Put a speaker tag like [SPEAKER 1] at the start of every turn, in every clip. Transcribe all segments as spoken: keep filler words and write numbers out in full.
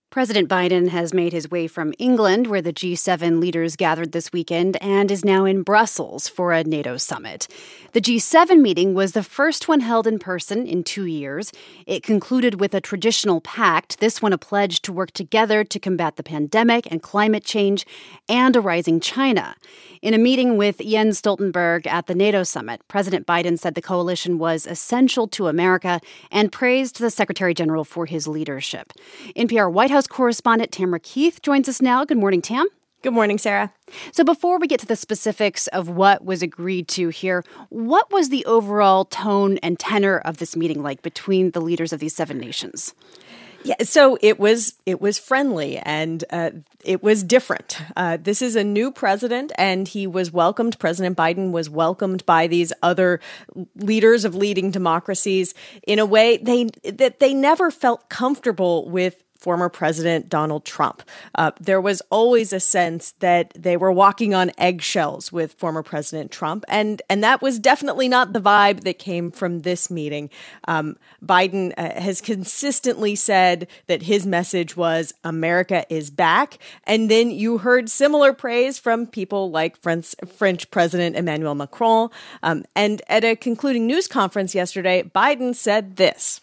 [SPEAKER 1] President Biden has made his way from England, where the G seven leaders gathered this weekend, and is now in Brussels for a NATO summit. The G seven meeting was the first one held in person in two years. It concluded with a traditional pact, this one a pledge to work together to combat the pandemic and climate change and a rising China. In a meeting with Jens Stoltenberg at the NATO summit, President Biden said the coalition was essential to America and praised the Secretary General for his leadership. N P R White House correspondent Tamara Keith joins us now. Good morning, Tam.
[SPEAKER 2] Good morning, Sarah.
[SPEAKER 1] So before we get to the specifics of what was agreed to here, what was the overall tone and tenor of this meeting like between the leaders of these seven nations?
[SPEAKER 2] Yeah, so it was it was friendly and uh, it was different. Uh, this is a new president, and he was welcomed. President Biden was welcomed by these other leaders of leading democracies in a way they that they never felt comfortable with former President Donald Trump. Uh, there was always a sense that they were walking on eggshells with former President Trump, and and that was definitely not the vibe that came from this meeting. Um, Biden uh, has consistently said that his message was America is back, and then you heard similar praise from people like French, French President Emmanuel Macron. Um, and at a concluding news conference yesterday, Biden said this.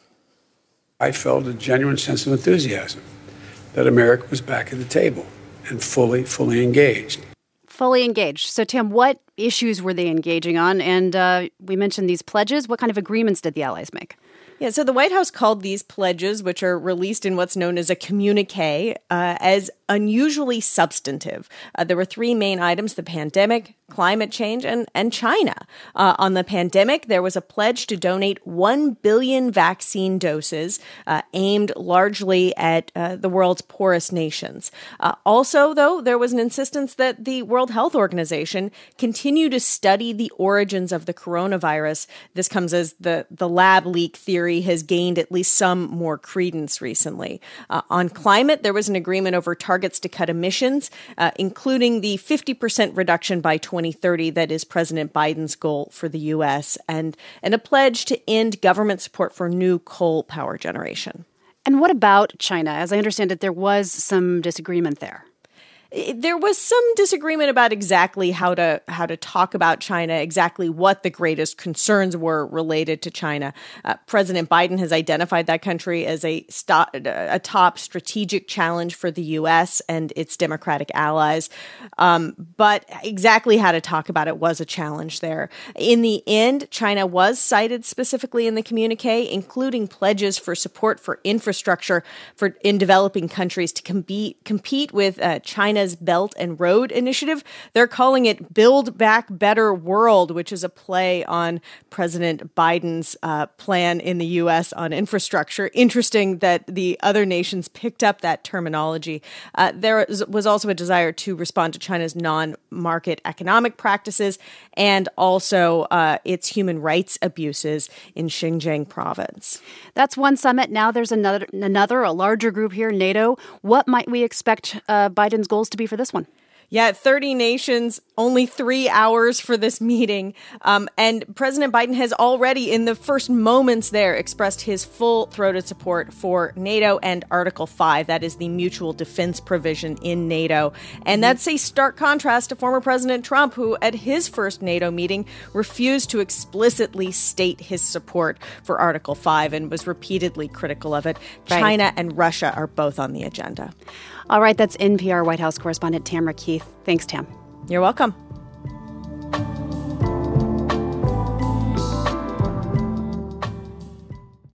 [SPEAKER 3] I felt a genuine sense of enthusiasm that America was back at the table and fully, fully engaged.
[SPEAKER 1] Fully engaged. So, Tim, what issues were they engaging on? And uh, we mentioned these pledges. What kind of agreements did the allies make?
[SPEAKER 2] Yeah, so the White House called these pledges, which are released in what's known as a communique, uh, as unusually substantive. Uh, there were three main items: the pandemic, climate change, and, and China. Uh, on the pandemic, there was a pledge to donate one billion vaccine doses uh, aimed largely at uh, the world's poorest nations. Uh, also, though, there was an insistence that the World Health Organization continue to study the origins of the coronavirus. This comes as the, the lab leak theory has gained at least some more credence recently. Uh, on climate, there was an agreement over targets to cut emissions, uh, including the fifty percent reduction by twenty thirty that is President Biden's goal for the U S, and, and a pledge to end government support for new coal power generation.
[SPEAKER 1] And what about China? As I understand it, there was some disagreement there.
[SPEAKER 2] There was some disagreement about exactly how to how to talk about China, exactly what the greatest concerns were related to China. Uh, President Biden has identified that country as a, st- a top strategic challenge for the U S and its democratic allies. Um, but exactly how to talk about it was a challenge there. In the end, China was cited specifically in the communique, including pledges for support for infrastructure for in developing countries to compete compete with uh, China. China's Belt and Road Initiative. They're calling it Build Back Better World, which is a play on President Biden's uh, plan in the U S on infrastructure. Interesting that the other nations picked up that terminology. Uh, there was also a desire to respond to China's non-market economic practices and also uh, its human rights abuses in Xinjiang province.
[SPEAKER 1] That's one summit. Now there's another, another a larger group here, NATO. What might we expect uh, Biden's goals to be for this one?
[SPEAKER 2] Yeah, thirty nations, only three hours for this meeting. Um, and President Biden has already, in the first moments there, expressed his full-throated support for NATO and Article five. That is the mutual defense provision in NATO. And that's a stark contrast to former President Trump, who at his first NATO meeting refused to explicitly state his support for Article five and was repeatedly critical of it. Right. China and Russia are both on the agenda.
[SPEAKER 1] All right, that's N P R White House correspondent Tamara Keith. Thanks, Tam.
[SPEAKER 2] You're welcome.